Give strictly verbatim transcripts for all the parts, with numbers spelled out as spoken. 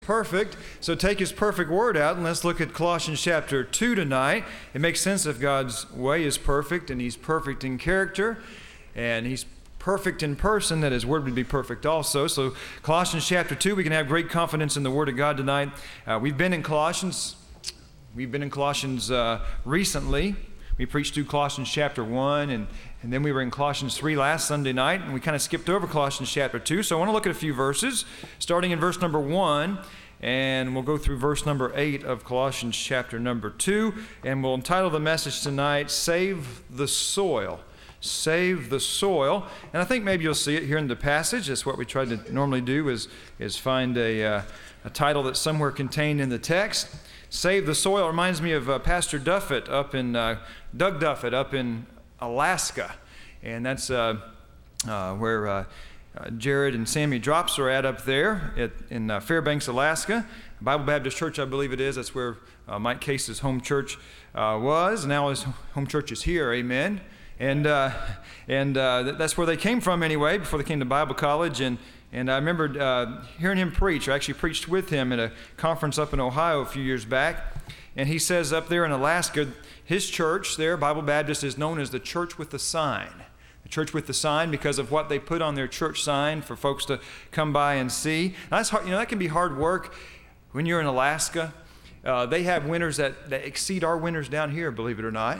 Perfect. So take his perfect word out and let's look at Colossians chapter two tonight. It makes sense if God's way is perfect and he's perfect in character and he's perfect in person, that his word would be perfect also. So Colossians chapter two, we can have great confidence in the word of God tonight. Uh, we've been in Colossians. We've been in Colossians uh, recently. We preached through Colossians chapter one, and, and then we were in Colossians three last Sunday night, and we kind of skipped over Colossians chapter two. So I want to look at a few verses, starting in verse number one, and we'll go through verse number eight of Colossians chapter number two, and we'll entitle the message tonight, Save the Soil. Save the soil. And I think maybe you'll see it here in the passage. That's what we try to normally do, is, is find a, uh, a title that's somewhere contained in the text. Save the Soil reminds me of uh, Pastor Duffett up in, uh, Doug Duffett up in Alaska. And that's uh, uh, where uh, uh, Jared and Sammy Drops are at up there at, in uh, Fairbanks, Alaska. Bible Baptist Church, I believe it is. That's where uh, Mike Case's home church uh, was. Now his home church is here, amen. And uh, and uh, that's where they came from anyway, before they came to Bible college. And And I remember uh, hearing him preach. I actually preached with him at a conference up in Ohio a few years back. And he says up there in Alaska, his church there, Bible Baptist, is known as the church with the sign. The church with the sign because of what they put on their church sign for folks to come by and see. Now, that's hard, you know, that can be hard work when you're in Alaska. Uh, they have winters that, that exceed our winters down here, believe it or not,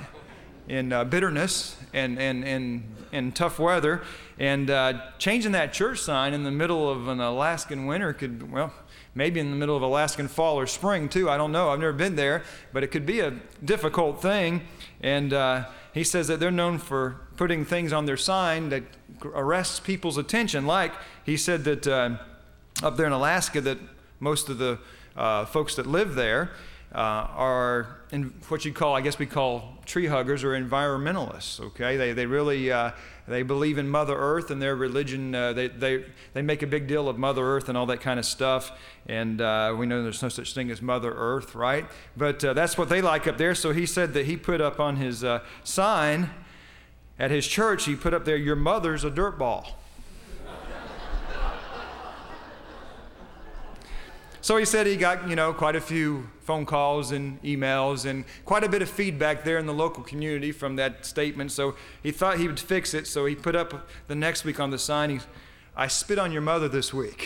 in uh, bitterness and, and, and, and tough weather. And uh, changing that church sign in the middle of an Alaskan winter could, well, maybe in the middle of Alaskan fall or spring too. I don't know. I've never been there, but it could be a difficult thing. And uh, he says that they're known for putting things on their sign that arrests people's attention. Like he said that uh, up there in Alaska, that most of the uh, folks that live there Uh, are in what you call, I guess we call tree huggers or environmentalists. Okay, they they really uh, they believe in Mother Earth, and their religion uh, they they they make a big deal of Mother Earth and all that kind of stuff. And uh, we know there's no such thing as Mother Earth, right? But uh, that's what they like up there. So he said that he put up on his uh, sign at his church, he put up there, "Your mother's a dirt ball." So he said he got, you know, quite a few phone calls and emails and quite a bit of feedback there in the local community from that statement. So he thought he would fix it. So he put up the next week on the sign, he, "I spit on your mother this week."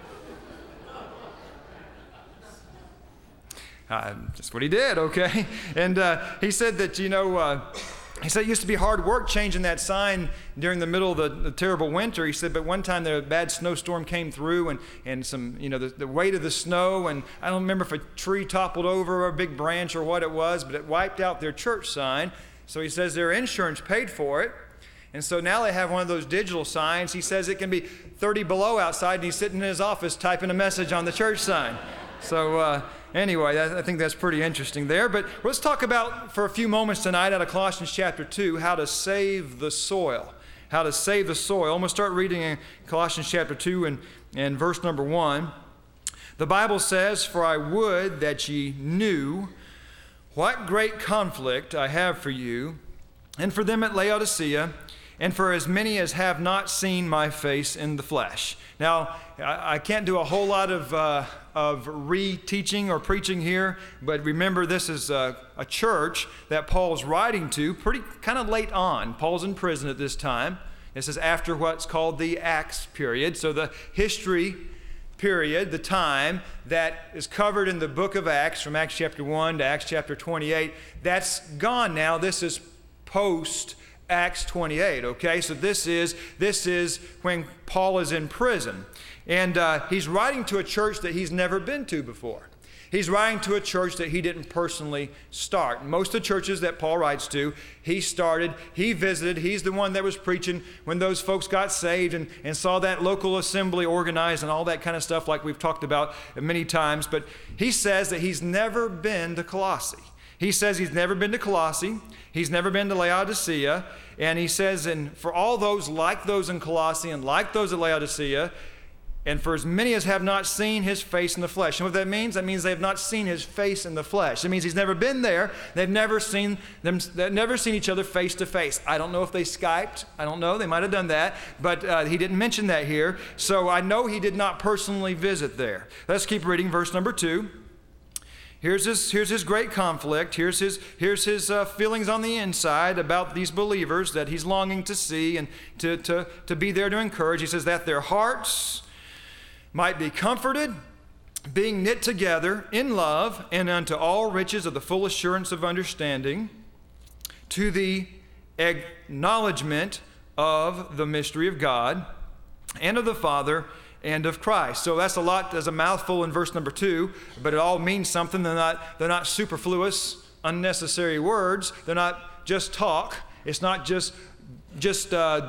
uh, that's what he did, okay? And uh, he said that, you know, uh, he said it used to be hard work changing that sign during the middle of the, the terrible winter. He said, but one time the bad snowstorm came through and, and some, you know, the, the weight of the snow, and I don't remember if a tree toppled over or a big branch or what it was, but it wiped out their church sign. So he says their insurance paid for it. And so now they have one of those digital signs. He says it can be thirty below outside, and he's sitting in his office typing a message on the church sign. So uh, anyway, I think that's pretty interesting there. But let's talk about, for a few moments tonight, out of Colossians chapter two, how to save the soil. How to save the soil. I'm going to start reading in Colossians chapter two and, and verse number one. The Bible says, "For I would that ye knew what great conflict I have for you, and for them at Laodicea, and for as many as have not seen my face in the flesh." Now, I, I can't do a whole lot of uh, of re-teaching or preaching here, but remember this is a, a church that Paul's writing to pretty kind of late on. Paul's in prison at this time. This is after what's called the Acts period. So the history period, the time that is covered in the book of Acts, from Acts chapter one to Acts chapter twenty-eight, that's gone now. This is post Acts twenty-eight, okay? So this is this is when Paul is in prison. And uh, he's writing to a church that he's never been to before. He's writing to a church that he didn't personally start. Most of the churches that Paul writes to, he started, he visited, he's the one that was preaching when those folks got saved and, and saw that local assembly organized and all that kind of stuff like we've talked about many times. But he says that he's never been to Colossae. He says he's never been to Colossae. He's never been to Laodicea. And he says, and for all those like those in Colossae and like those at Laodicea, And for as many as have not seen his face in the flesh. And what that means? That means they have not seen his face in the flesh. It means he's never been there. They've never seen them, they've never seen each other face to face. I don't know if they Skyped. I don't know. They might have done that. But uh, he didn't mention that here. So I know he did not personally visit there. Let's keep reading verse number two. Here's his, here's his great conflict. Here's his, here's his uh, feelings on the inside about these believers that he's longing to see and to, to, to be there to encourage. He says that their hearts might be comforted, being knit together in love, and unto all riches of the full assurance of understanding, to the acknowledgement of the mystery of God, and of the Father, and of Christ. So that's a lot, there's a mouthful in verse number two, but it all means something. They're not, they're not superfluous, unnecessary words. They're not just talk. It's not just, just uh,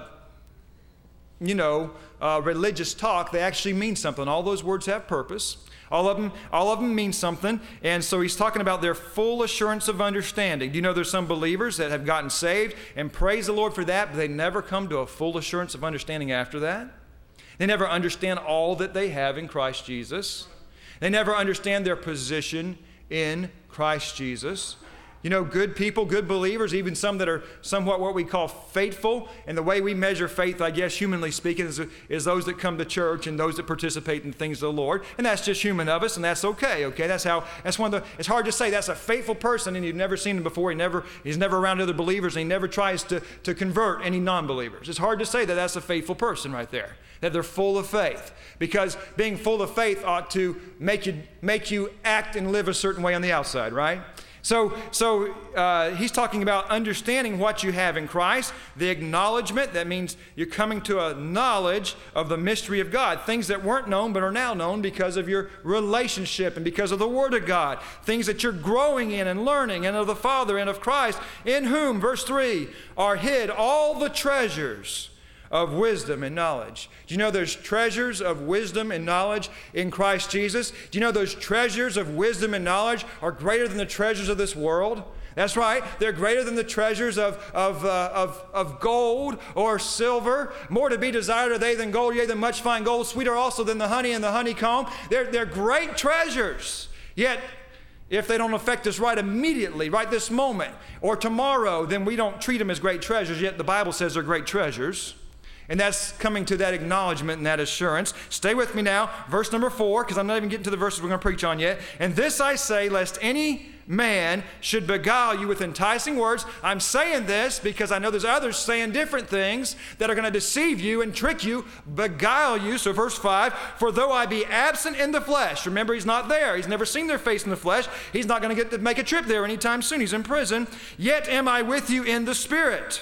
you know, uh, religious talk. They actually mean something. All those words have purpose. All of them, all of them mean something. And so he's talking about their full assurance of understanding. Do you know there's some believers that have gotten saved, and praise the Lord for that, but they never come to a full assurance of understanding after that? They never understand all that they have in Christ Jesus. They never understand their position in Christ Jesus. You know, good people, good believers, even some that are somewhat what we call faithful, and the way we measure faith, I guess, humanly speaking, is, is those that come to church and those that participate in things of the Lord. And that's just human of us, and that's okay, okay? That's how, that's one of the, it's hard to say that's a faithful person, and you've never seen him before. He never, he's never around other believers, and he never tries to, to convert any non-believers. It's hard to say that that's a faithful person right there, that they're full of faith. Because being full of faith ought to make you, make you act and live a certain way on the outside, right? So, so uh, he's talking about understanding what you have in Christ, the acknowledgement. That means you're coming to a knowledge of the mystery of God, things that weren't known but are now known because of your relationship and because of the Word of God, things that you're growing in and learning, and of the Father and of Christ, in whom, verse three, are hid all the treasures of wisdom and knowledge. Do you know there's treasures of wisdom and knowledge in Christ Jesus? Do you know those treasures of wisdom and knowledge are greater than the treasures of this world? That's right. They're greater than the treasures of, of, uh, of, of gold or silver. More to be desired are they than gold, yea, than much fine gold, sweeter also than the honey and the honeycomb. They're, they're great treasures. Yet, if they don't affect us right immediately, right this moment, or tomorrow, then we don't treat them as great treasures, yet the Bible says they're great treasures. And that's coming to that acknowledgement and that assurance. Stay with me now, verse number four, because I'm not even getting to the verses we're going to preach on yet. And this I say, lest any man should beguile you with enticing words. I'm saying this because I know there's others saying different things that are going to deceive you and trick you, beguile you. So verse five, for though I be absent in the flesh, remember he's not there. He's never seen their face in the flesh. He's not going to get to make a trip there anytime soon. He's in prison. Yet am I with you in the Spirit,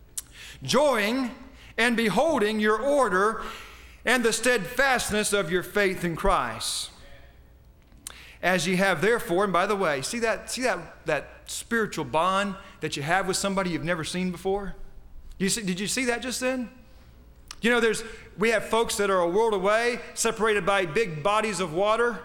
joying and beholding your order and the steadfastness of your faith in Christ. As ye have therefore, and by the way, see that, see that, that spiritual bond that you have with somebody you've never seen before? You see, did you see that just then? You know, there's, we have folks that are a world away, separated by big bodies of water,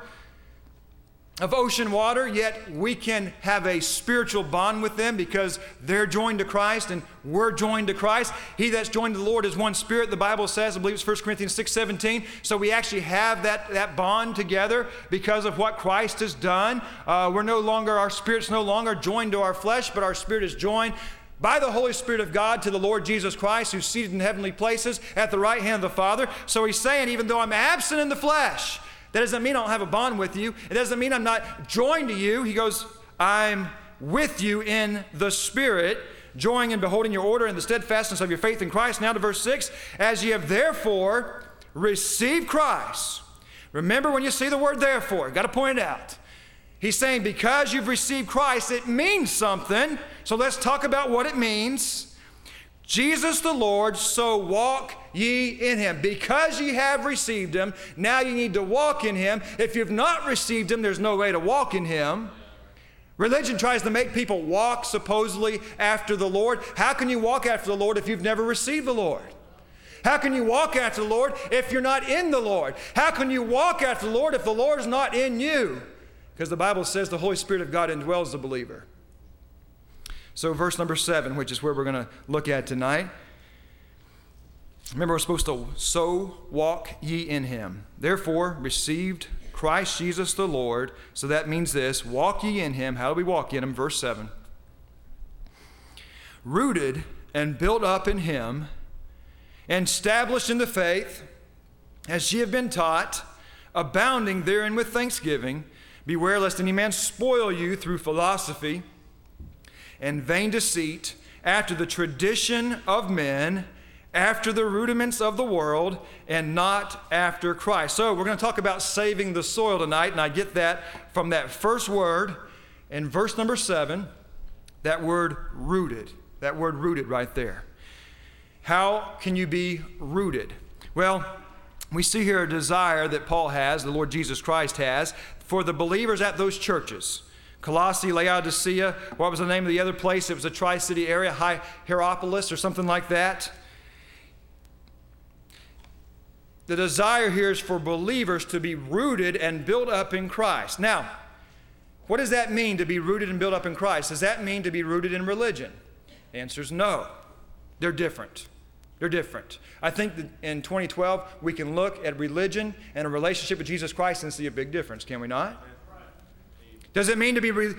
of ocean water, yet we can have a spiritual bond with them because they're joined to Christ and we're joined to Christ. He that's joined to the Lord is one spirit, the Bible says. I believe it's First Corinthians six seventeen. So we actually have that, that bond together because of what Christ has done. Uh, we're no longer, our spirit's no longer joined to our flesh, but our spirit is joined by the Holy Spirit of God to the Lord Jesus Christ, who's seated in heavenly places at the right hand of the Father. So he's saying, even though I'm absent in the flesh, that doesn't mean I don't have a bond with you. It doesn't mean I'm not joined to you. He goes, I'm with you in the Spirit, joining and beholding your order and the steadfastness of your faith in Christ. Now to verse six, as ye have therefore received Christ. Remember when you see the word therefore, got to point it out. He's saying because you've received Christ, it means something. So let's talk about what it means. Jesus the Lord, so walk ye in him. Because ye have received him, now you need to walk in him. If you've not received him, there's no way to walk in him. Religion tries to make people walk supposedly after the Lord. How can you walk after the Lord if you've never received the Lord? How can you walk after the Lord if you're not in the Lord? How can you walk after the Lord if the Lord's not in you? Because the Bible says the Holy Spirit of God indwells the believer. So verse number seven, which is where we're going to look at tonight. Remember, we're supposed to so walk ye in him. Therefore, received Christ Jesus the Lord. So that means this, walk ye in him. How do we walk in him? Verse seven. Rooted and built up in him, and established in the faith, as ye have been taught, abounding therein with thanksgiving. Beware lest any man spoil you through philosophy and vain deceit, after the tradition of men, after the rudiments of the world, and not after Christ. So we're going to talk about saving the soil tonight, and I get that from that first word in verse number seven, that word rooted. That word rooted right there. How can you be rooted? Well, we see here a desire that Paul has, the Lord Jesus Christ has, for the believers at those churches. Colossae, Laodicea, what was the name of the other place? It was a tri-city area, Hi- Hierapolis or something like that. The desire here is for believers to be rooted and built up in Christ. Now, what does that mean to be rooted and built up in Christ? Does that mean to be rooted in religion? The answer is no. They're different. They're different. I think that in twenty twelve, we can look at religion and a relationship with Jesus Christ and see a big difference, can we not? Does it mean to be re-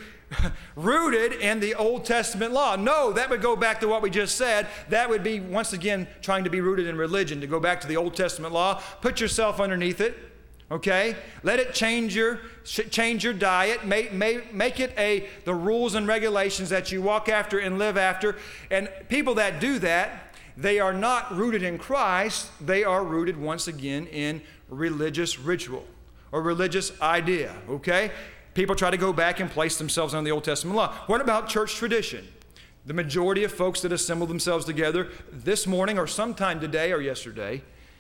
rooted in the Old Testament law? No, that would go back to what we just said. That would be, once again, trying to be rooted in religion, to go back to the Old Testament law. Put yourself underneath it, okay? Let it change your change your diet. Make, make, make it a the rules and regulations that you walk after and live after. And people that do that, they are not rooted in Christ. They are rooted, once again, in religious ritual or religious idea, okay? People try to go back and place themselves on the Old Testament law. What about church tradition? The majority of folks that assemble themselves together this morning or sometime today or yesterday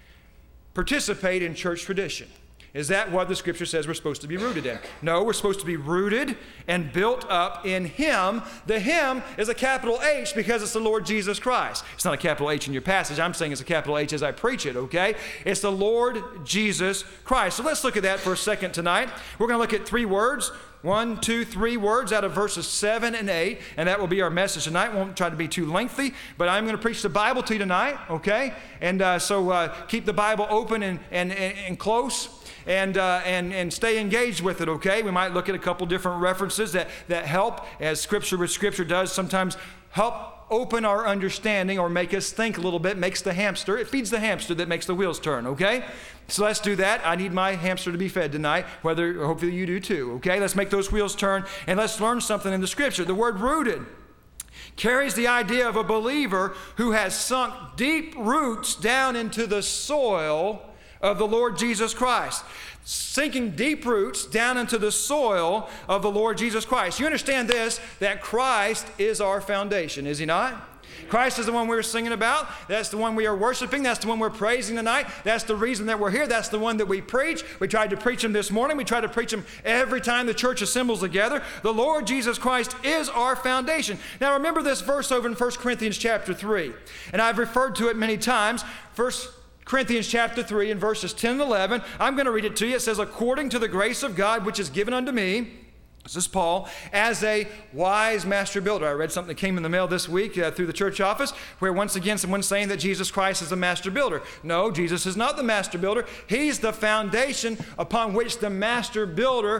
participate in church tradition. Is that what the Scripture says we're supposed to be rooted in? No, we're supposed to be rooted and built up in him. The him is a capital H because it's the Lord Jesus Christ. It's not a capital H in your passage. I'm saying it's a capital H as I preach it, okay? It's the Lord Jesus Christ. So let's look at that for a second tonight. We're going to look at three words. One, two, three words out of verses seven and eight, and that will be our message tonight. Won't try to be too lengthy, but I'm going to preach the Bible to you tonight, okay? And uh, so uh, keep the Bible open and, and, and, and close. And, uh, and, and stay engaged with it, okay? We might look at a couple different references that, that help, as Scripture with Scripture does, sometimes help open our understanding or make us think a little bit, makes the hamster, it feeds the hamster that makes the wheels turn, okay? So let's do that. I need my hamster to be fed tonight, whether, hopefully you do too, okay? Let's make those wheels turn, and let's learn something in the Scripture. The word rooted carries the idea of a believer who has sunk deep roots down into the soil of the Lord Jesus Christ. Sinking deep roots down into the soil of the Lord Jesus Christ. You understand this, that Christ is our foundation, is he not? Christ is the one we were singing about. That's the one we are worshiping. That's the one we're praising tonight. That's the reason that we're here. That's the one that we preach. We tried to preach him this morning. We try to preach him every time the church assembles together. The Lord Jesus Christ is our foundation. Now remember this verse over in First Corinthians chapter three. And I've referred to it many times. First Corinthians chapter three and verses ten and eleven. I'm going to read it to you. It says, according to the grace of God which is given unto me, this is Paul, as a wise master builder. I read something that came in the mail this week uh, through the church office where once again someone's saying that Jesus Christ is the master builder. No, Jesus is not the master builder. He's the foundation upon which the master builder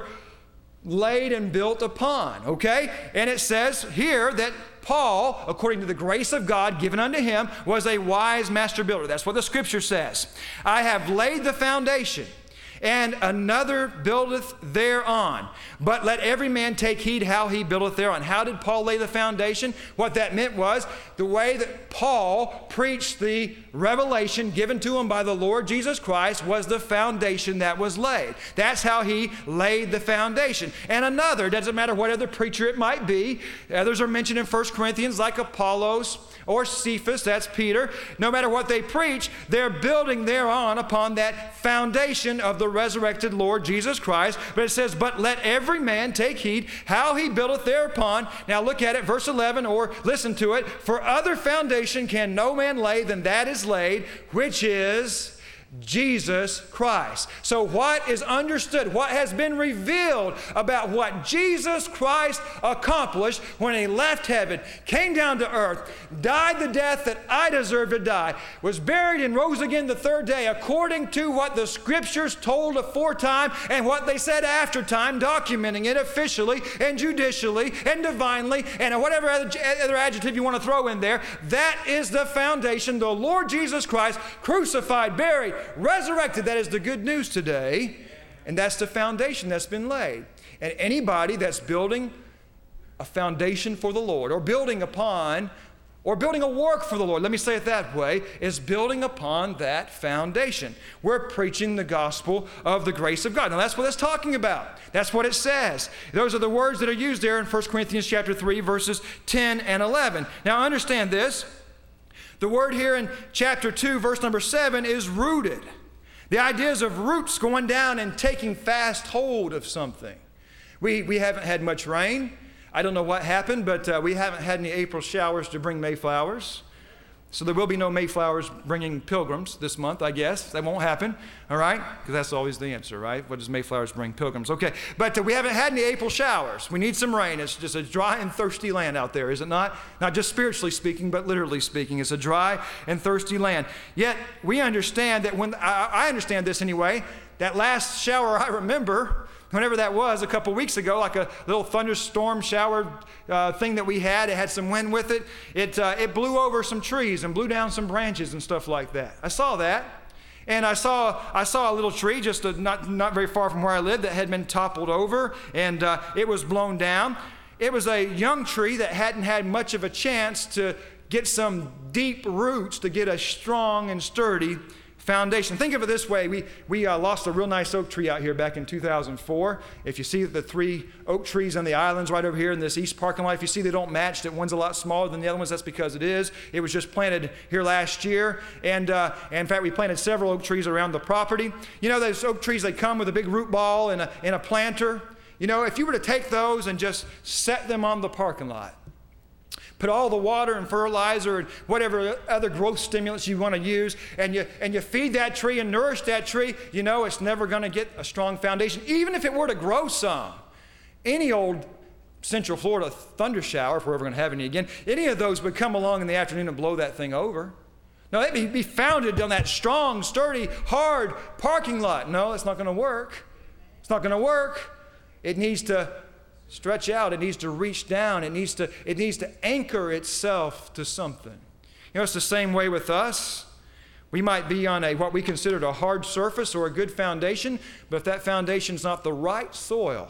laid and built upon, okay? And it says here that Paul, according to the grace of God given unto him, was a wise master builder. That's what the Scripture says. I have laid the foundation, and another buildeth thereon. But let every man take heed how he buildeth thereon. How did Paul lay the foundation? What that meant was the way that Paul preached the revelation given to him by the Lord Jesus Christ was the foundation that was laid. That's how he laid the foundation. And another, doesn't matter what other preacher it might be, others are mentioned in First Corinthians like Apollos or Cephas, that's Peter. No matter what they preach, they're building thereon upon that foundation of the resurrected Lord Jesus Christ. But it says, but let every man take heed how he buildeth thereupon. Now look at it, verse eleven, or listen to it. For other foundation can no man lay than that is laid, which is Jesus Christ. So what is understood, what has been revealed about what Jesus Christ accomplished when He left heaven, came down to earth, died the death that I deserve to die, was buried and rose again the third day according to what the Scriptures told aforetime and what they said after time, documenting it officially and judicially and divinely and whatever other, other adjective you want to throw in there. That is the foundation. The Lord Jesus Christ, crucified, buried, resurrected. That is the good news today, and that's the foundation that's been laid. And anybody that's building a foundation for the Lord, or building upon, or building a work for the Lord, let me say it that way, is building upon that foundation. We're preaching the gospel of the grace of God. Now that's what it's talking about. That's what it says. Those are the words that are used there in First Corinthians chapter three, verses ten and eleven. Now understand this. The word here in chapter two, verse number seven, is rooted. The ideas of roots going down and taking fast hold of something. We, we haven't had much rain. I don't know what happened, but uh, we haven't had any April showers to bring Mayflowers. So there will be no Mayflowers bringing pilgrims this month, I guess. That won't happen, all right? Because that's always the answer, right? What does Mayflowers bring pilgrims? Okay, but uh, we haven't had any April showers. We need some rain. It's just a dry and thirsty land out there, is it not? Not just spiritually speaking, but literally speaking. It's a dry and thirsty land. Yet we understand that when, I, I understand this anyway, that last shower I remember, whenever that was, a couple weeks ago, like a little thunderstorm shower uh, thing that we had. It had some wind with it. It, uh, it blew over some trees and blew down some branches and stuff like that. I saw that. And I saw I saw a little tree just a, not, not very far from where I lived that had been toppled over, and uh, it was blown down. It was a young tree that hadn't had much of a chance to get some deep roots to get a strong and sturdy foundation. Think of it this way. We, we uh, lost a real nice oak tree out here back in two thousand four. If you see the three oak trees on the islands right over here in this east parking lot, if you see they don't match, that one's a lot smaller than the other ones, that's because it is. It was just planted here last year. And, uh, and in fact, we planted several oak trees around the property. You know, those oak trees, they come with a big root ball and a, and a planter. You know, if you were to take those and just set them on the parking lot, put all the water and fertilizer and whatever other growth stimulants you want to use, and you and you feed that tree and nourish that tree, you know it's never going to get a strong foundation. Even if it were to grow some, any old Central Florida thunder shower, if we're ever going to have any again, any of those would come along in the afternoon and blow that thing over. No, it'd be founded on that strong, sturdy, hard parking lot. No, it's not going to work. It's not going to work. It needs to stretch out. It needs to reach down. It needs to, it needs to anchor itself to something. You know, it's the same way with us. We might be on a what we consider a hard surface or a good foundation, but if that foundation's not the right soil,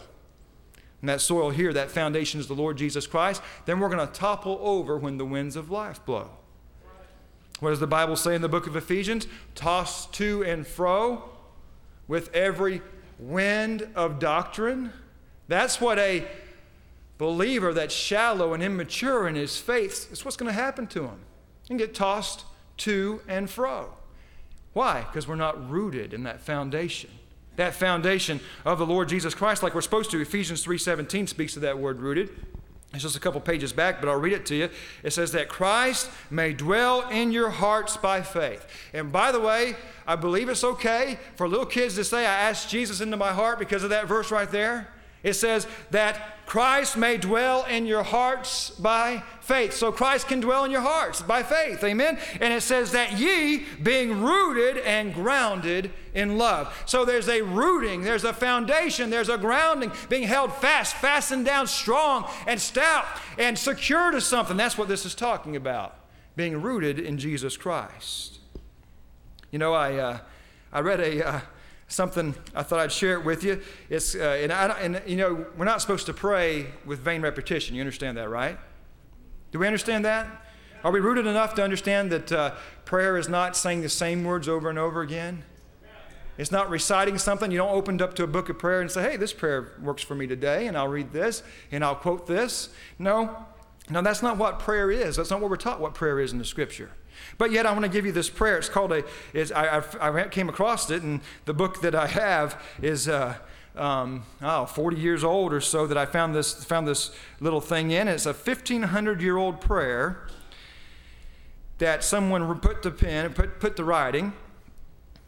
and that soil here, that foundation is the Lord Jesus Christ, then we're going to topple over when the winds of life blow. What does the Bible say in the book of Ephesians? Tossed to and fro with every wind of doctrine. That's what a believer that's shallow and immature in his faith, it's what's going to happen to him. And get tossed to and fro. Why? Because we're not rooted in that foundation. That foundation of the Lord Jesus Christ like we're supposed to. Ephesians three seventeen speaks to that word rooted. It's just a couple pages back, but I'll read it to you. It says that Christ may dwell in your hearts by faith. And by the way, I believe it's okay for little kids to say, I asked Jesus into my heart because of that verse right there. It says that Christ may dwell in your hearts by faith. So Christ can dwell in your hearts by faith. Amen? And it says that ye being rooted and grounded in love. So there's a rooting, there's a foundation, there's a grounding, being held fast, fastened down strong and stout and secure to something. That's what this is talking about, being rooted in Jesus Christ. You know, I, uh, I read a... Uh, Something I thought I'd share it with you. It's uh, and, I, and you know we're not supposed to pray with vain repetition. You understand that, right? Do we understand that? Are we rooted enough to understand that uh, prayer is not saying the same words over and over again? It's not reciting something. You don't open up to a book of prayer and say, "Hey, this prayer works for me today, and I'll read this and I'll quote this." No, no, that's not what prayer is. That's not what we're taught. What prayer is in the Scripture. But yet I want to give you this prayer. It's called a, is, I, I, I came across it, and the book that I have is uh, um, oh, forty years old or so that I found this, found this little thing in. It's a fifteen hundred year old prayer that someone put the pen, put, put the writing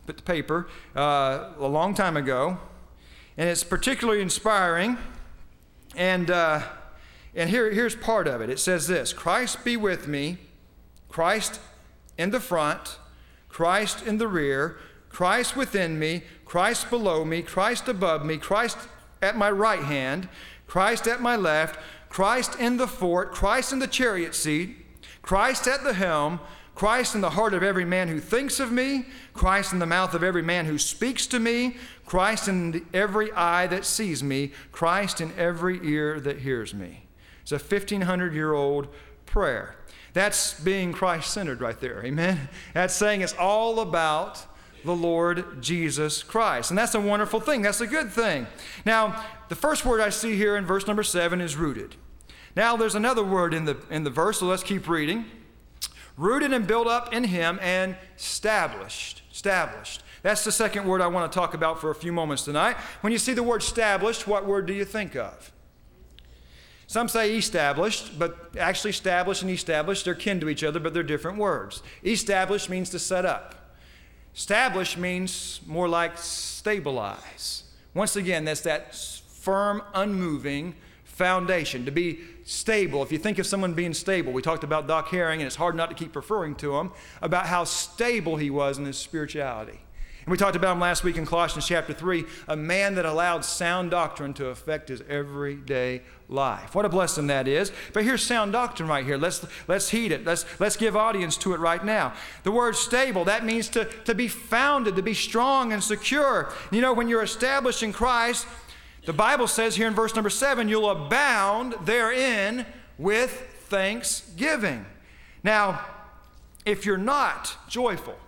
the paper uh, a long time ago, and it's particularly inspiring. And uh, and here here's part of it. It says this: Christ be with me, Christ in the front, Christ in the rear, Christ within me, Christ below me, Christ above me, Christ at my right hand, Christ at my left, Christ in the fort, Christ in the chariot seat, Christ at the helm, Christ in the heart of every man who thinks of me, Christ in the mouth of every man who speaks to me, Christ in every eye that sees me, Christ in every ear that hears me. It's a fifteen hundred year old prayer. That's being Christ-centered right there, amen? That's saying it's all about the Lord Jesus Christ. And that's a wonderful thing. That's a good thing. Now, the first word I see here in verse number seven is rooted. Now, there's another word in the, in the verse, so let's keep reading. Rooted and built up in him and established. Established. That's the second word I want to talk about for a few moments tonight. When you see the word established, what word do you think of? Some say established, but actually established and established, they're kin to each other, but they're different words. Established means to set up. Established means more like stabilize. Once again, that's that firm, unmoving foundation, to be stable. If you think of someone being stable, we talked about Doc Herring, and it's hard not to keep referring to him, about how stable he was in his spirituality. And we talked about him last week in Colossians chapter three, a man that allowed sound doctrine to affect his everyday life. What a blessing that is. But here's sound doctrine right here. Let's, let's heed it. Let's, let's give audience to it right now. The word stable, that means to, to be founded, to be strong and secure. You know, when you're established in Christ, the Bible says here in verse number seven, you'll abound therein with thanksgiving. Now, if you're not joyful,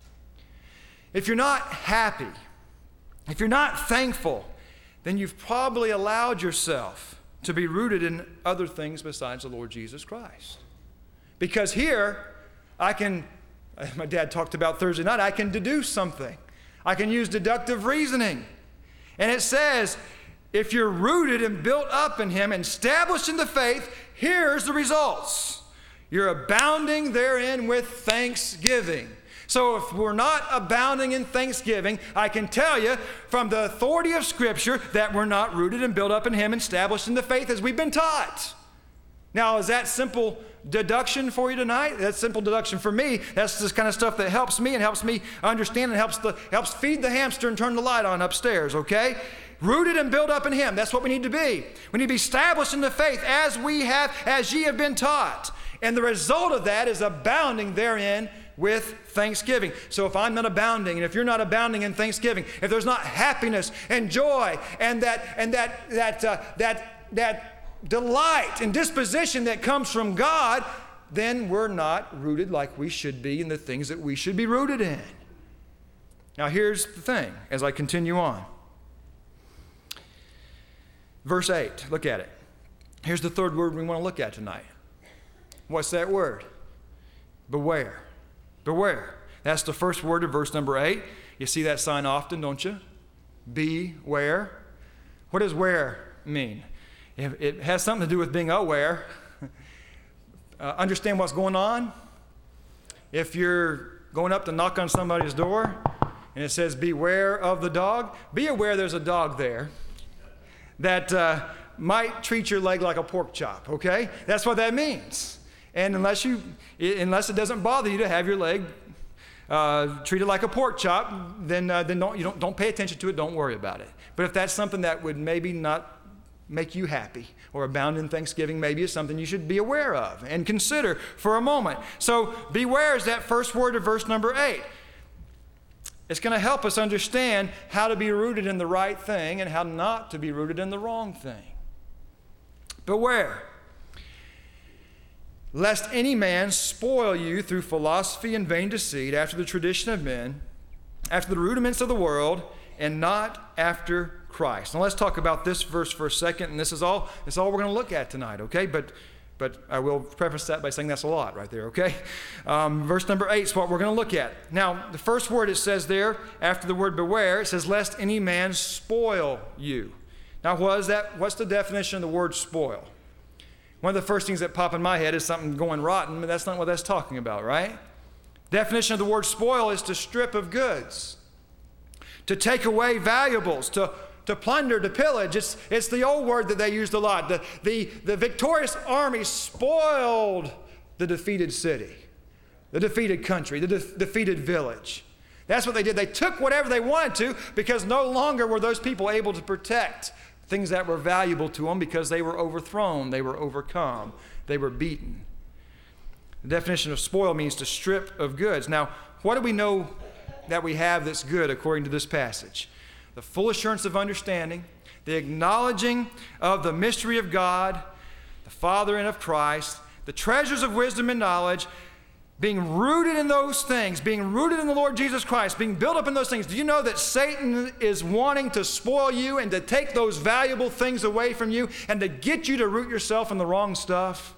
if you're not happy, if you're not thankful, then you've probably allowed yourself to be rooted in other things besides the Lord Jesus Christ. Because here, I can, my dad talked about Thursday night, I can deduce something. I can use deductive reasoning. And it says, if you're rooted and built up in him and established in the faith, here's the results. You're abounding therein with thanksgiving. So if we're not abounding in thanksgiving, I can tell you from the authority of Scripture that we're not rooted and built up in him and established in the faith as we've been taught. Now, is that simple deduction for you tonight? That's simple deduction for me. That's this kind of stuff that helps me and helps me understand and helps, the, helps feed the hamster and turn the light on upstairs, okay? Rooted and built up in him. That's what we need to be. We need to be established in the faith as we have, as ye have been taught. And the result of that is abounding therein with thanksgiving. So if I'm not abounding, and if you're not abounding in thanksgiving, if there's not happiness and joy and that and that that uh, that that delight and disposition that comes from God, then we're not rooted like we should be in the things that we should be rooted in. Now here's the thing as I continue on. Verse eight, look at it. Here's the third word we want to look at tonight. What's that word? Beware. Beware. That's the first word of verse number eight. You see that sign often, don't you? Beware. What does where mean? It has something to do with being aware. Uh, understand what's going on. If you're going up to knock on somebody's door and it says beware of the dog, be aware there's a dog there that uh, might treat your leg like a pork chop, okay? That's what that means. And unless you, unless it doesn't bother you to have your leg uh, treated like a pork chop, then uh, then don't you don't don't pay attention to it. Don't worry about it. But if that's something that would maybe not make you happy or abound in thanksgiving, maybe it's something you should be aware of and consider for a moment. So beware is that first word of verse number eight. It's going to help us understand how to be rooted in the right thing and how not to be rooted in the wrong thing. Beware. Lest any man spoil you through philosophy and vain deceit, after the tradition of men, after the rudiments of the world, and not after Christ. Now let's talk about this verse for a second, and this is all, this is all we're going to look at tonight, okay? But, but I will preface that by saying that's a lot right there, okay? Um, verse number eight is what we're going to look at. Now, the first word it says there, after the word beware, it says, lest any man spoil you. Now, what is that? What's the definition of the word spoil? One of the first things that pop in my head is something going rotten, but that's not what that's talking about, right? Definition of the word spoil is to strip of goods. to take away valuables, to, to plunder, to pillage. It's, it's the old word that they used a lot. The, the, the victorious army spoiled the defeated city, the defeated country, the de- defeated village. That's what they did. They took whatever they wanted to because no longer were those people able to protect things that were valuable to them because they were overthrown, they were overcome, they were beaten. The definition of spoil means to strip of goods. Now, what do we know that we have that's good according to this passage? The full assurance of understanding, the acknowledging of the mystery of God, the Father and of Christ, the treasures of wisdom and knowledge, being rooted in those things, being rooted in the Lord Jesus Christ, being built up in those things. Do you know that Satan is wanting to spoil you and to take those valuable things away from you and to get you to root yourself in the wrong stuff?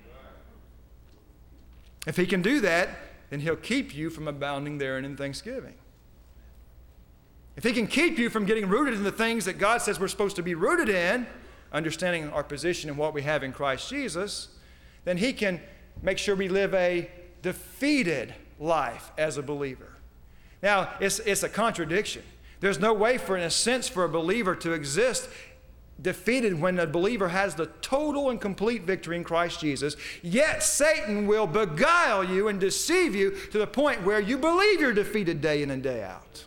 If he can do that, then he'll keep you from abounding therein in thanksgiving. If he can keep you from getting rooted in the things that God says we're supposed to be rooted in, understanding our position and what we have in Christ Jesus, then he can make sure we live a defeated life as a believer. Now, it's, it's a contradiction. There's no way for, in a sense, for a believer to exist defeated when a believer has the total and complete victory in Christ Jesus. Yet Satan will beguile you and deceive you to the point where you believe you're defeated day in and day out.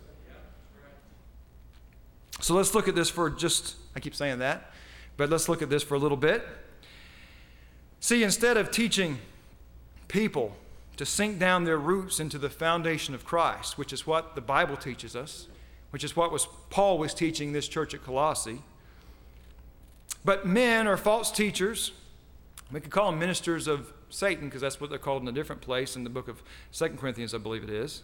So let's look at this for just, I keep saying that, but let's look at this for a little bit. See, instead of teaching people to sink down their roots into the foundation of Christ, which is what the Bible teaches us, which is what was Paul was teaching this church at Colossae. But men are false teachers. We could call them ministers of Satan because that's what they're called in a different place in the book of Second Corinthians, I believe it is.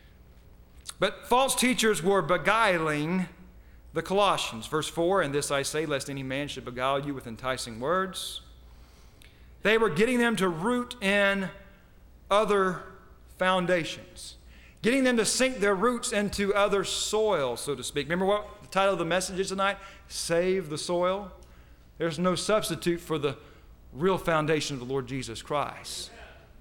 But false teachers were beguiling the Colossians. Verse four, and this I say, lest any man should beguile you with enticing words. They were getting them to root in other foundations, getting them to sink their roots into other soil, so to speak. Remember what the title of the message is tonight? Save the soil. There's no substitute for the real foundation of the Lord Jesus Christ.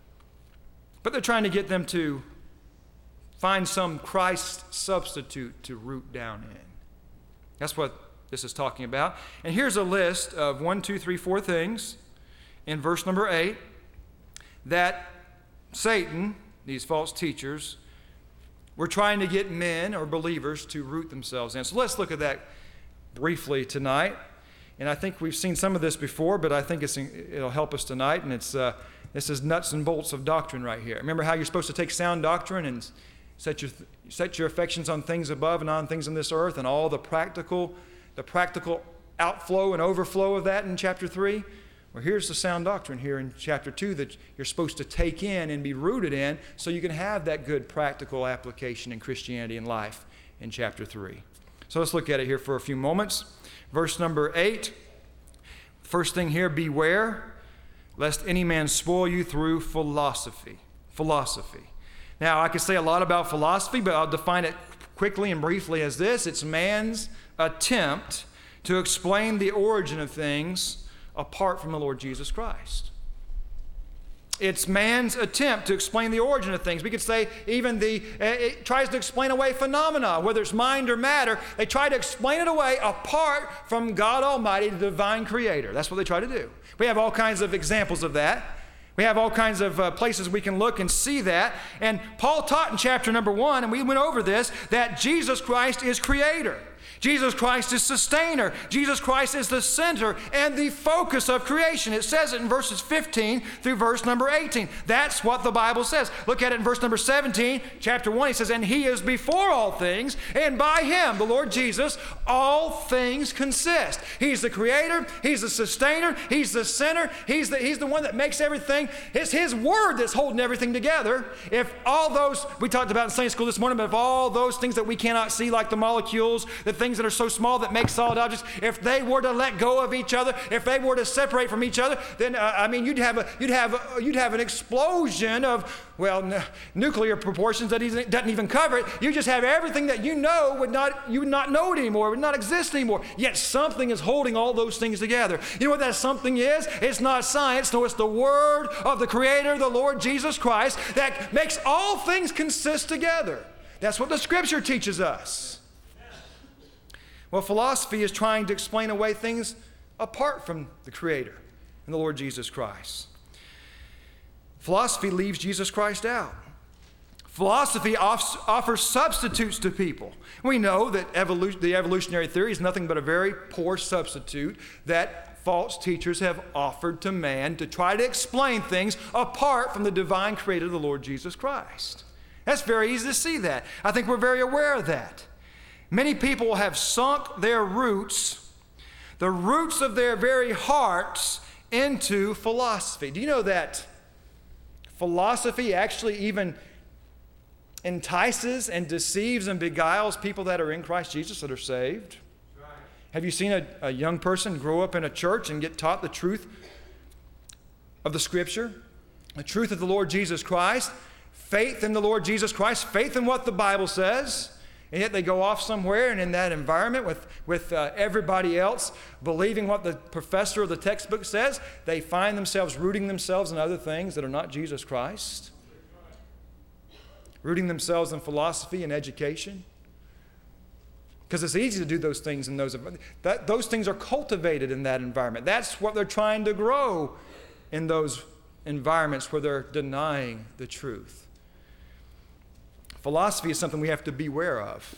But they're trying to get them to find some Christ substitute to root down in. That's what this is talking about. And here's a list of one, two, three, four things in verse number eight that Satan, these false teachers, were trying to get men or believers to root themselves in. So let's look at that briefly tonight. And I think we've seen some of this before, but I think it's, it'll help us tonight. And it's uh, this is nuts and bolts of doctrine right here. Remember how you're supposed to take sound doctrine and set your set your affections on things above and on things on this earth, and all the practical, the practical outflow and overflow of that in chapter three. Well, here's the sound doctrine here in chapter two that you're supposed to take in and be rooted in so you can have that good practical application in Christianity and life in chapter three. So let's look at it here for a few moments. Verse number eight. First thing here, beware lest any man spoil you through philosophy. Philosophy. Now, I could say a lot about philosophy, but I'll define it quickly and briefly as this. It's man's attempt to explain the origin of things apart from the Lord Jesus Christ. It's man's attempt to explain the origin of things. We could say even the, it tries to explain away phenomena, whether it's mind or matter. They try to explain it away apart from God Almighty, the divine creator. That's what they try to do. We have all kinds of examples of that. We have all kinds of uh, places we can look and see that. And Paul taught in chapter number one, and we went over this, that Jesus Christ is creator. Jesus Christ is sustainer. Jesus Christ is the center and the focus of creation. It says it in verses fifteen through verse number eighteen. That's what the Bible says. Look at it in verse number seventeen, chapter one. He says, and he is before all things, and by him, the Lord Jesus, all things consist. He's the creator. He's the sustainer. He's the center. He's the, he's the one that makes everything. It's his word that's holding everything together. If all those, we talked about in Sunday school this morning, but if all those things that we cannot see, like the molecules, the things that are so small that make solid objects, if they were to let go of each other, if they were to separate from each other, then uh, I mean, you'd have a, you'd have a, you'd have an explosion of, well, n- nuclear proportions that isn't, doesn't even cover it. You just have everything that you know would not, you would not know it anymore, would not exist anymore. Yet something is holding all those things together. You know what that something is? It's not science, no, it's the word of the Creator, the Lord Jesus Christ, that makes all things consist together. That's what the Scripture teaches us. Well, philosophy is trying to explain away things apart from the Creator and the Lord Jesus Christ. Philosophy leaves Jesus Christ out. Philosophy offers substitutes to people. We know that evolu- the evolutionary theory is nothing but a very poor substitute that false teachers have offered to man to try to explain things apart from the divine creator, the Lord Jesus Christ. That's very easy to see that. I think we're very aware of that. Many people have sunk their roots, the roots of their very hearts, into philosophy. Do you know that philosophy actually even entices and deceives and beguiles people that are in Christ Jesus, that are saved? Right. Have you seen a, a young person grow up in a church and get taught the truth of the Scripture, the truth of the Lord Jesus Christ, faith in the Lord Jesus Christ, faith in what the Bible says, and yet they go off somewhere and in that environment with, with uh, everybody else believing what the professor of the textbook says, they find themselves rooting themselves in other things that are not Jesus Christ? Rooting themselves in philosophy and education? Because it's easy to do those things in those that those things are cultivated in that environment. That's what they're trying to grow in those environments where they're denying the truth. Philosophy is something we have to beware of.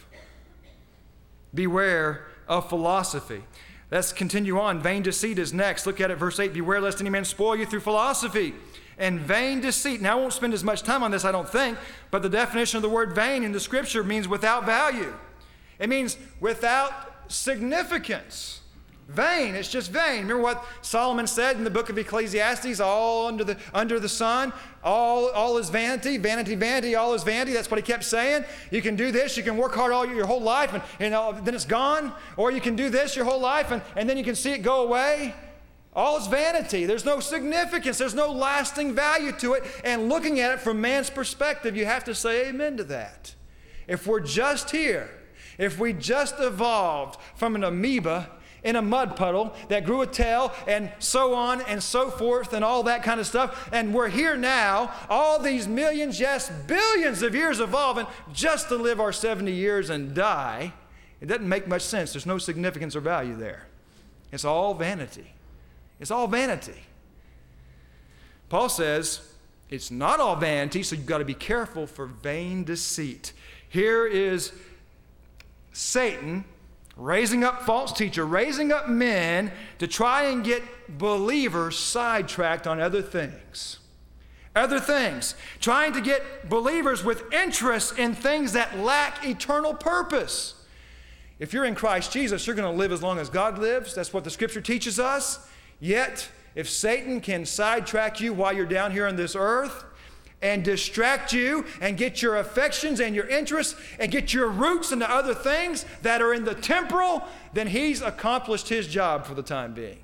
Beware of philosophy. Let's continue on. Vain deceit is next. Look at it, verse eight. Beware lest any man spoil you through philosophy and vain deceit. Now, I won't spend as much time on this, I don't think, but the definition of the word vain in the Scripture means without value. It means without significance. Vain, it's just vain. Remember what Solomon said in the book of Ecclesiastes, all under the under the sun, all, all is vanity, vanity, vanity, all is vanity. That's what he kept saying. You can do this, you can work hard all your, your whole life, and, and uh, then it's gone. Or you can do this your whole life, and, and then you can see it go away. All is vanity. There's no significance. There's no lasting value to it. And looking at it from man's perspective, you have to say amen to that. If we're just here, if we just evolved from an amoeba in a mud puddle that grew a tail and so on and so forth and all that kind of stuff, and we're here now, all these millions, yes, billions of years evolving just to live our seventy years and die, it doesn't make much sense. There's no significance or value there. It's all vanity. It's all vanity. Paul says it's not all vanity, so you've got to be careful for vain deceit. Here is Satan raising up false teachers, raising up men to try and get believers sidetracked on other things. Other things. Trying to get believers with interest in things that lack eternal purpose. If you're in Christ Jesus, you're going to live as long as God lives. That's what the Scripture teaches us. Yet, if Satan can sidetrack you while you're down here on this earth and distract you and get your affections and your interests and get your roots into other things that are in the temporal, then he's accomplished his job for the time being.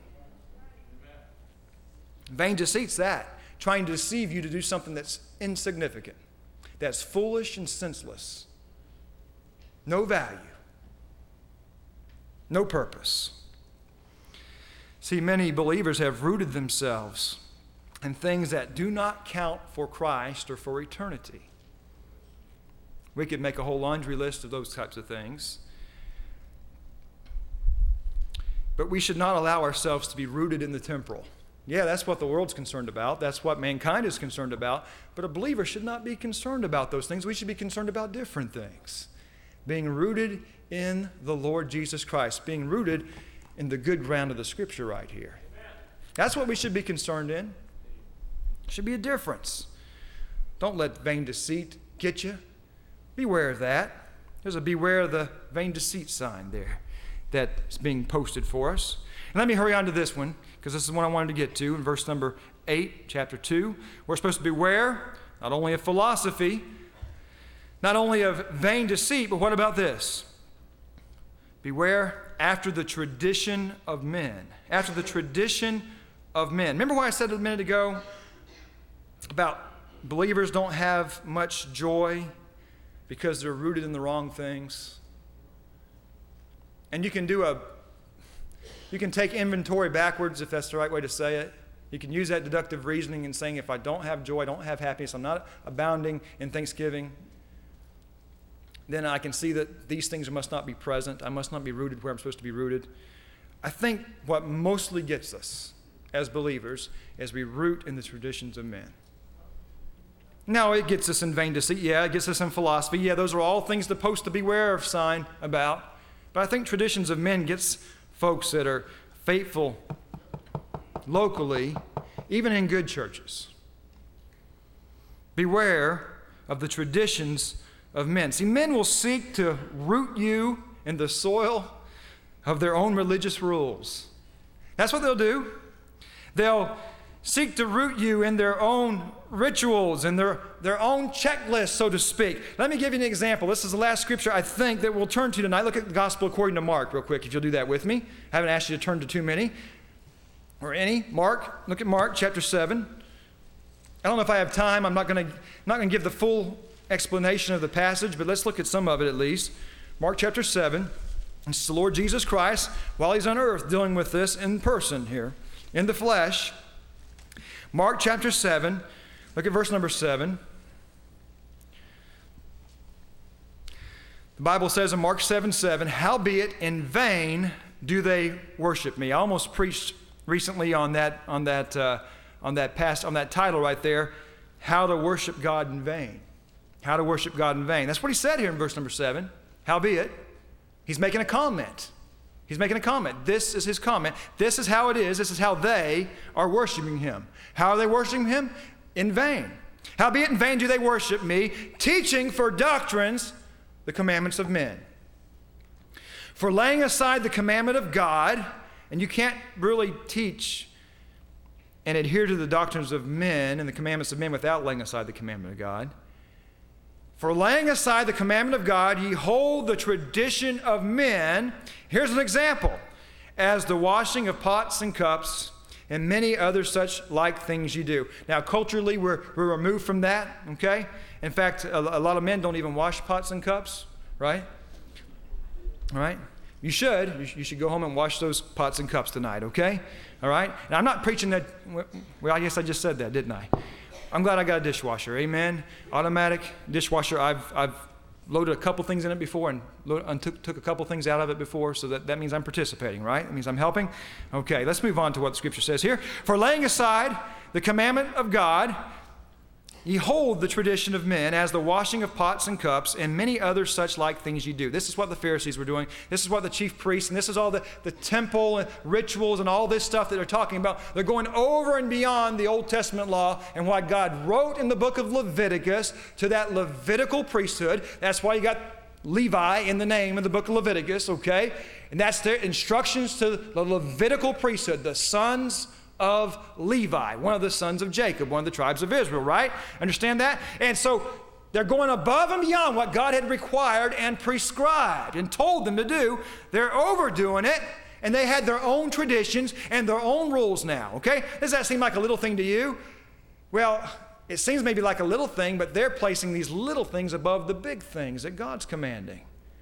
Vain deceit's that, trying to deceive you to do something that's insignificant, that's foolish and senseless, no value, no purpose. See, many believers have rooted themselves in things that do not count for Christ or for eternity. We could make a whole laundry list of those types of things. But we should not allow ourselves to be rooted in the temporal. Yeah, that's what the world's concerned about. That's what mankind is concerned about. But a believer should not be concerned about those things. We should be concerned about different things. Being rooted in the Lord Jesus Christ. Being rooted in the good ground of the Scripture right here. That's what we should be concerned in. Should be a difference. Don't let vain deceit get you. Beware of that. There's a beware of the vain deceit sign there that's being posted for us. And let me hurry on to this one, because this is what I wanted to get to in verse number eight, chapter two. We're supposed to beware not only of philosophy, not only of vain deceit, but what about this? Beware after the tradition of men. After the tradition of men. Remember what I said a minute ago about believers don't have much joy because they're rooted in the wrong things? And you can do a, you can take inventory backwards, if that's the right way to say it. You can use that deductive reasoning and saying, if I don't have joy, I don't have happiness, I'm not abounding in thanksgiving, then I can see that these things must not be present. I must not be rooted where I'm supposed to be rooted. I think what mostly gets us as believers is we root in the traditions of men. Now, it gets us in vain deceit. Yeah, it gets us in philosophy. Yeah, those are all things the post to beware of sign about. But I think traditions of men gets folks that are faithful locally, even in good churches. Beware of the traditions of men. See, men will seek to root you in the soil of their own religious rules. That's what they'll do. They'll seek to root you in their own rituals and their, their own checklist, so to speak. Let me give you an example. This is the last scripture I think that we'll turn to tonight. Look at the gospel according to Mark real quick, if you'll do that with me. I haven't asked you to turn to too many or any. Mark, look at Mark chapter seven. I don't know if I have time. I'm not going to not going to give the full explanation of the passage, but let's look at some of it at least. Mark chapter seven. It's the Lord Jesus Christ, while he's on earth, dealing with this in person here, in the flesh. Mark chapter seven, look at verse number seven. The Bible says in Mark seven seven, howbeit in vain do they worship me. I almost preached recently on that on that uh, on that past on that title right there, how to worship God in vain. How to worship God in vain. That's what he said here in verse number seven. Howbeit, he's making a comment. He's making a comment. This is his comment. This is how it is. This is how they are worshiping him. How are they worshiping him? In vain. Howbeit in vain do they worship me, teaching for doctrines the commandments of men. For laying aside the commandment of God, and you can't really teach and adhere to the doctrines of men and the commandments of men without laying aside the commandment of God. For laying aside the commandment of God, ye hold the tradition of men. Here's an example. As the washing of pots and cups, and many other such like things you do. Now, culturally, we're, we're removed from that, okay? In fact, a, a lot of men don't even wash pots and cups, right? All right? You should. You, sh- you should go home and wash those pots and cups tonight, okay? All right? And I'm not preaching that. Well, I guess I just said that, didn't I? I'm glad I got a dishwasher, amen? Automatic dishwasher. I've, I've loaded a couple things in it before and, load, and took, took a couple things out of it before, so that, that means I'm participating, right? That means I'm helping. Okay, let's move on to what the scripture says here. For laying aside the commandment of God, ye hold the tradition of men, as the washing of pots and cups, and many other such like things ye do. This is what the Pharisees were doing. This is what the chief priests, and this is all the, the temple and rituals and all this stuff that they're talking about. They're going over and beyond the Old Testament law and what God wrote in the book of Leviticus to that Levitical priesthood. That's why you got Levi in the name of the book of Leviticus, okay? And that's their instructions to the Levitical priesthood, the sons of Levi, one of the sons of Jacob, one of the tribes of Israel, right? Understand that? And so they're going above and beyond what God had required and prescribed and told them to do. They're overdoing it, and they had their own traditions and their own rules now, okay? Does that seem like a little thing to you? Well, it seems maybe like a little thing, but they're placing these little things above the big things that God's commanding.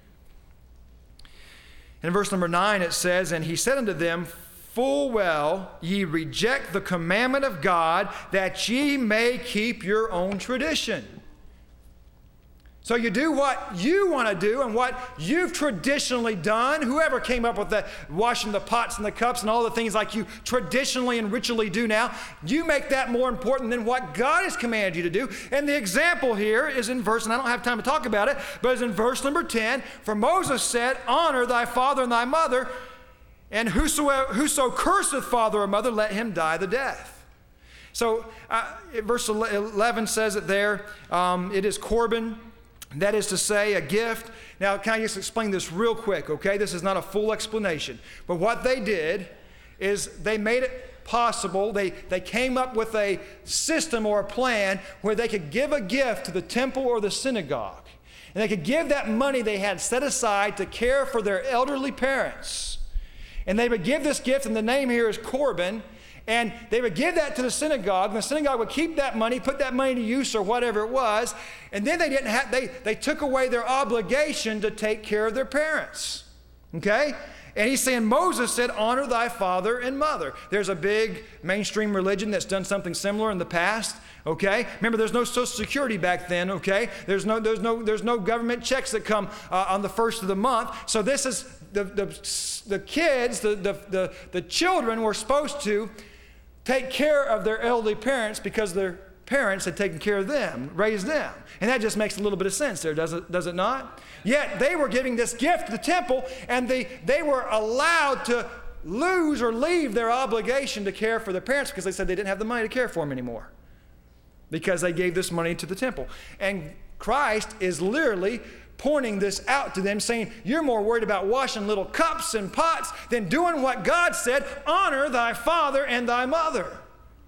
In verse number nine it says, and he said unto them, full well ye reject the commandment of God, that ye may keep your own tradition. So you do what you want to do and what you've traditionally done. Whoever came up with the washing the pots and the cups and all the things like you traditionally and ritually do now, you make that more important than what God has commanded you to do. And the example here is in verse, and I don't have time to talk about it, but it's in verse number ten. For Moses said, honor thy father and thy mother, and whosoever, whoso curseth father or mother, let him die the death. So uh, verse eleven says it there. Um, it is Corban, that is to say, a gift. Now, can I just explain this real quick, okay? This is not a full explanation. But what they did is they made it possible. They, they came up with a system or a plan where they could give a gift to the temple or the synagogue. And they could give that money they had set aside to care for their elderly parents. And they would give this gift, and the name here is Corban, and they would give that to the synagogue, and the synagogue would keep that money, put that money to use or whatever it was, and then they didn't have, they, they took away their obligation to take care of their parents, okay? And he's saying, Moses said, honor thy father and mother. There's a big mainstream religion that's done something similar in the past, okay? Remember, there's no Social Security back then, okay? There's no, there's no, there's no government checks that come uh, on the first of the month. So this is, the, the, the kids, the, the, the, the children were supposed to take care of their elderly parents because their parents had taken care of them, raised them. And that just makes a little bit of sense there, does it, does it not? Yet they were giving this gift to the temple, and they, they were allowed to lose or leave their obligation to care for their parents because they said they didn't have the money to care for them anymore because they gave this money to the temple. And Christ is literally pointing this out to them, saying, you're more worried about washing little cups and pots than doing what God said, honor thy father and thy mother.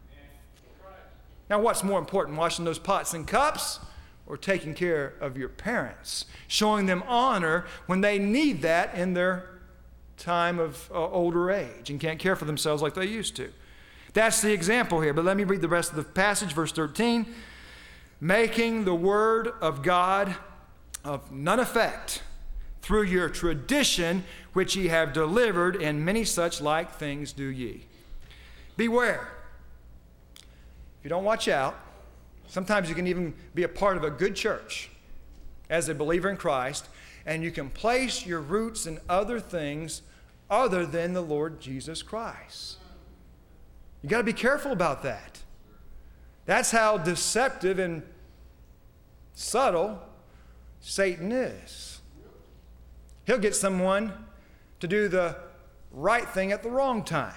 Now, what's more important, washing those pots and cups or taking care of your parents, showing them honor when they need that in their time of uh, older age and can't care for themselves like they used to? That's the example here. But let me read the rest of the passage, verse thirteen. Making the word of God of none effect through your tradition which ye have delivered, and many such like things do ye. Beware. If you don't watch out, sometimes you can even be a part of a good church as a believer in Christ, and you can place your roots in other things other than the Lord Jesus Christ. You got to be careful about that. That's how deceptive and subtle Satan is. He'll get someone to do the right thing at the wrong time.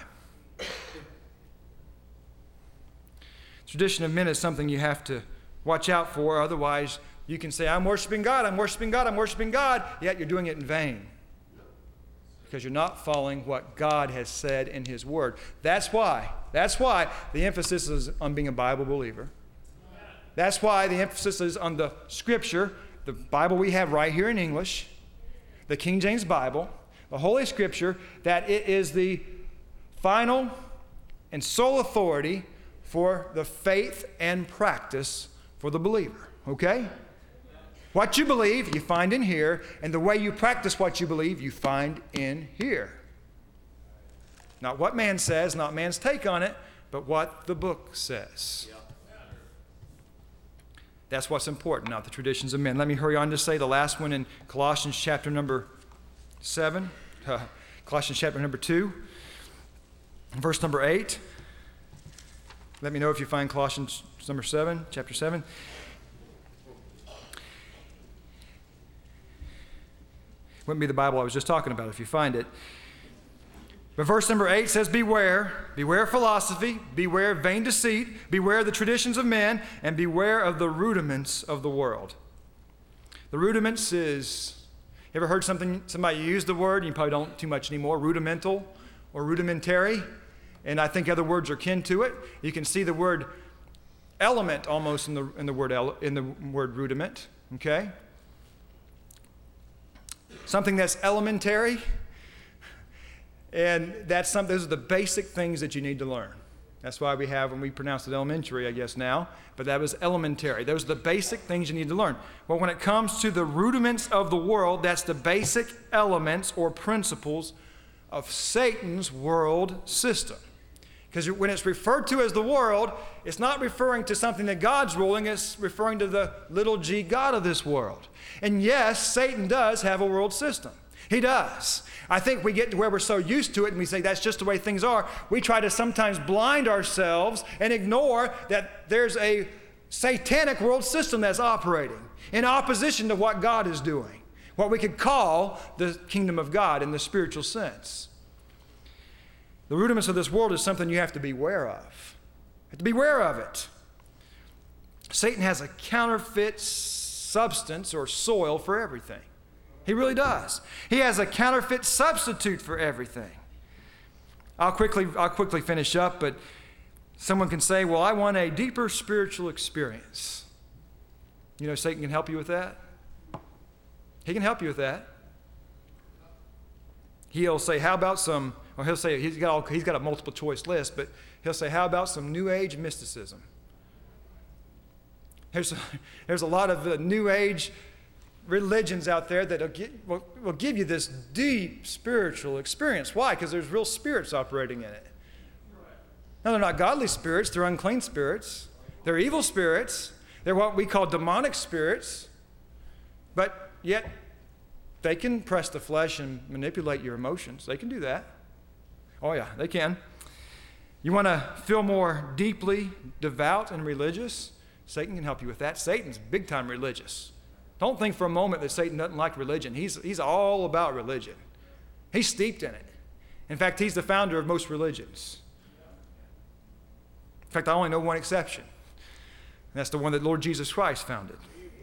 Tradition of men is something you have to watch out for. Otherwise, you can say, I'm worshiping God, I'm worshiping God, I'm worshiping God, yet you're doing it in vain. Because you're not following what God has said in His Word. That's why, that's why the emphasis is on being a Bible believer. That's why the emphasis is on the Scripture, the Bible we have right here in English, the King James Bible, the Holy Scripture, that it is the final and sole authority for the faith and practice for the believer, okay? What you believe, you find in here, and the way you practice what you believe, you find in here. Not what man says, not man's take on it, but what the book says. That's what's important, not the traditions of men. Let me hurry on to say the last one in Colossians chapter number seven, uh, Colossians chapter number two, verse number eight. Let me know if you find Colossians number seven, chapter seven. Wouldn't be the Bible I was just talking about if you find it. But verse number eight says, beware, beware philosophy, beware vain deceit, beware the traditions of men, and beware of the rudiments of the world. The rudiments is, you ever heard something, somebody use the word, you probably don't too much anymore, rudimental or rudimentary, and I think other words are kin to it. You can see the word element almost in the, in the, word, ele, in the word rudiment, okay? Something that's elementary, and that's something, those are the basic things that you need to learn. That's why we have, when we pronounce it elementary, I guess now, but that was elementary. Those are the basic things you need to learn. Well, when it comes to the rudiments of the world, that's the basic elements or principles of Satan's world system. Because when it's referred to as the world, it's not referring to something that God's ruling, it's referring to the little g God of this world. And yes, Satan does have a world system. He does. I think we get to where we're so used to it and we say that's just the way things are. We try to sometimes blind ourselves and ignore that there's a satanic world system that's operating in opposition to what God is doing, what we could call the kingdom of God in the spiritual sense. The rudiments of this world is something you have to beware of. You have to beware of it. Satan has a counterfeit substance or soil for everything. He really does. He has a counterfeit substitute for everything. I'll quickly, I'll quickly finish up, but someone can say, well, I want a deeper spiritual experience. You know, Satan can help you with that. He can help you with that. He'll say, how about some, or he'll say, he's got, all, he's got a multiple choice list, but he'll say, how about some New Age mysticism? There's a, there's a lot of uh, New Age religions out there that will, will give you this deep spiritual experience. Why? Because there's real spirits operating in it. Now, they're not godly spirits. They're unclean spirits. They're evil spirits. They're what we call demonic spirits. But yet, they can press the flesh and manipulate your emotions. They can do that. Oh, yeah, they can. You want to feel more deeply devout and religious? Satan can help you with that. Satan's big time religious. Don't think for a moment that Satan doesn't like religion. He's, he's all about religion. He's steeped in it. In fact, he's the founder of most religions. In fact, I only know one exception. And that's the one that Lord Jesus Christ founded.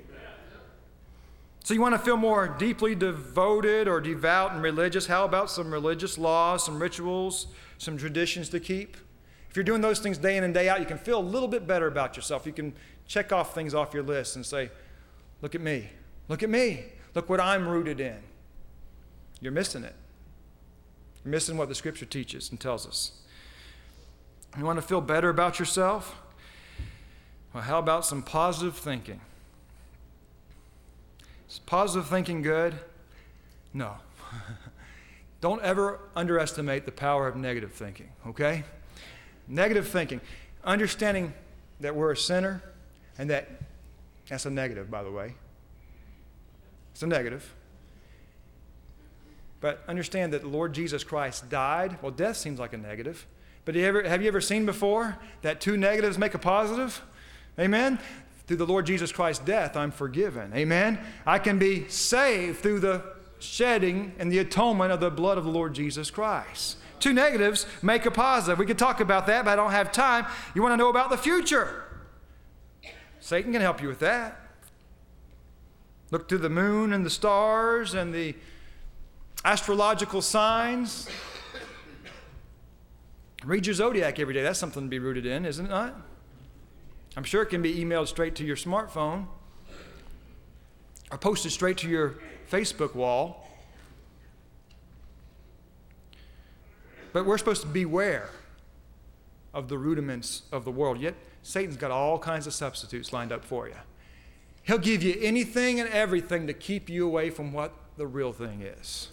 So you want to feel more deeply devoted or devout and religious? How about some religious laws, some rituals, some traditions to keep? If you're doing those things day in and day out, you can feel a little bit better about yourself. You can check off things off your list and say, look at me. Look at me. Look what I'm rooted in. You're missing it. You're missing what the Scripture teaches and tells us. You want to feel better about yourself? Well, how about some positive thinking? Is positive thinking good? No. Don't ever underestimate the power of negative thinking, okay? Negative thinking. Understanding that we're a sinner, and that, that's a negative, by the way. It's a negative. But understand that the Lord Jesus Christ died. Well, death seems like a negative. But have you ever, have you ever seen before that two negatives make a positive? Amen? Through the Lord Jesus Christ's death, I'm forgiven. Amen? I can be saved through the shedding and the atonement of the blood of the Lord Jesus Christ. Two negatives make a positive. We could talk about that, but I don't have time. You want to know about the future? Satan can help you with that. Look to the moon and the stars and the astrological signs. Read your zodiac every day. That's something to be rooted in, isn't it not? I'm sure it can be emailed straight to your smartphone or posted straight to your Facebook wall. But we're supposed to beware of the rudiments of the world. Yet Satan's got all kinds of substitutes lined up for you. He'll give you anything and everything to keep you away from what the real thing is.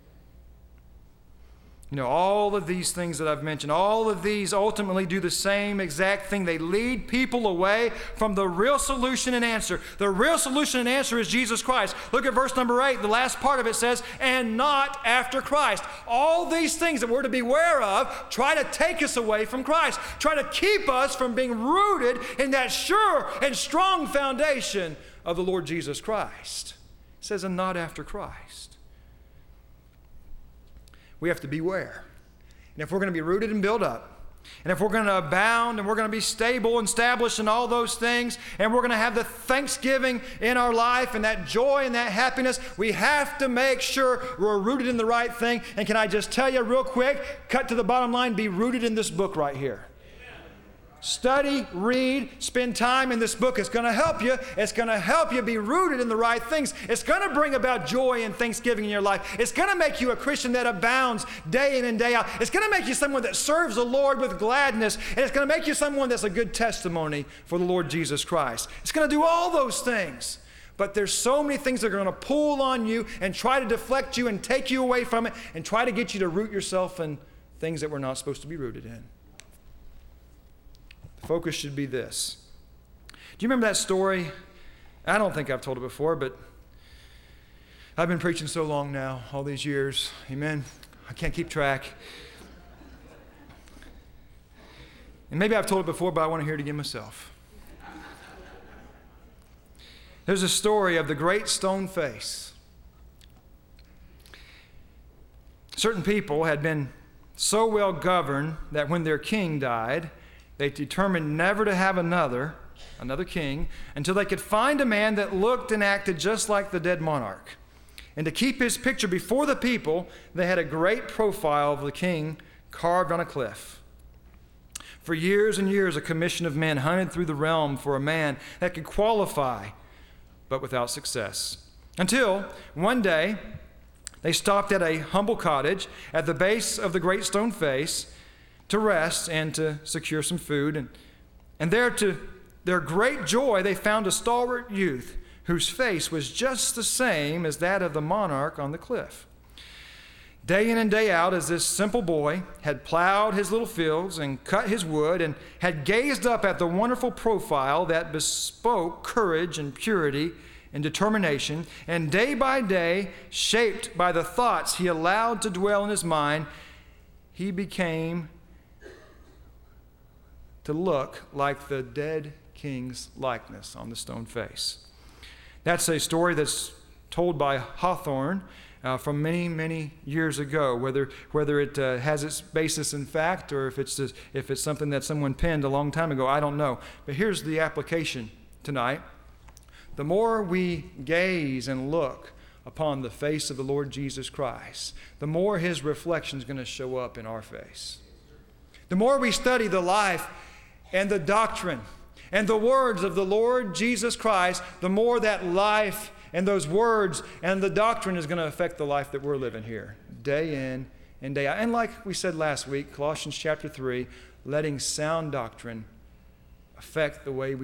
You know, all of these things that I've mentioned, all of these ultimately do the same exact thing. They lead people away from the real solution and answer. The real solution and answer is Jesus Christ. Look at verse number eight. The last part of it says, and not after Christ. All these things that we're to beware of try to take us away from Christ, try to keep us from being rooted in that sure and strong foundation of the Lord Jesus Christ. It says, and not after Christ. We have to beware. And if we're going to be rooted and built up, and if we're going to abound, and we're going to be stable and established in all those things, and we're going to have the thanksgiving in our life and that joy and that happiness, we have to make sure we're rooted in the right thing. And can I just tell you real quick, cut to the bottom line, be rooted in this book right here. Study, read, spend time in this book. It's going to help you. It's going to help you be rooted in the right things. It's going to bring about joy and thanksgiving in your life. It's going to make you a Christian that abounds day in and day out. It's going to make you someone that serves the Lord with gladness. And it's going to make you someone that's a good testimony for the Lord Jesus Christ. It's going to do all those things. But there's so many things that are going to pull on you and try to deflect you and take you away from it and try to get you to root yourself in things that we're not supposed to be rooted in. The focus should be this. Do you remember that story? I don't think I've told it before, but I've been preaching so long now, all these years. Amen. I can't keep track. And maybe I've told it before, but I want to hear it again myself. There's a story of the great stone face. Certain people had been so well governed that when their king died, they determined never to have another, another king, until they could find a man that looked and acted just like the dead monarch. And to keep his picture before the people, they had a great profile of the king carved on a cliff. For years and years, a commission of men hunted through the realm for a man that could qualify, but without success. Until one day, they stopped at a humble cottage at the base of the great stone face to rest and to secure some food. And, and there, to their great joy, they found a stalwart youth whose face was just the same as that of the monarch on the cliff. Day in and day out, as this simple boy had plowed his little fields and cut his wood and had gazed up at the wonderful profile that bespoke courage and purity and determination, and day by day, shaped by the thoughts he allowed to dwell in his mind, he became to look like the dead king's likeness on the stone face. That's a story that's told by Hawthorne uh, from many, many years ago. Whether whether it uh, has its basis in fact or if it's just, if it's something that someone penned a long time ago, I don't know. But here's the application tonight. The more we gaze and look upon the face of the Lord Jesus Christ, the more his reflection is going to show up in our face. The more we study the life and the doctrine and the words of the Lord Jesus Christ, the more that life and those words and the doctrine is going to affect the life that we're living here, day in and day out. And like we said last week, Colossians chapter three, letting sound doctrine affect the way we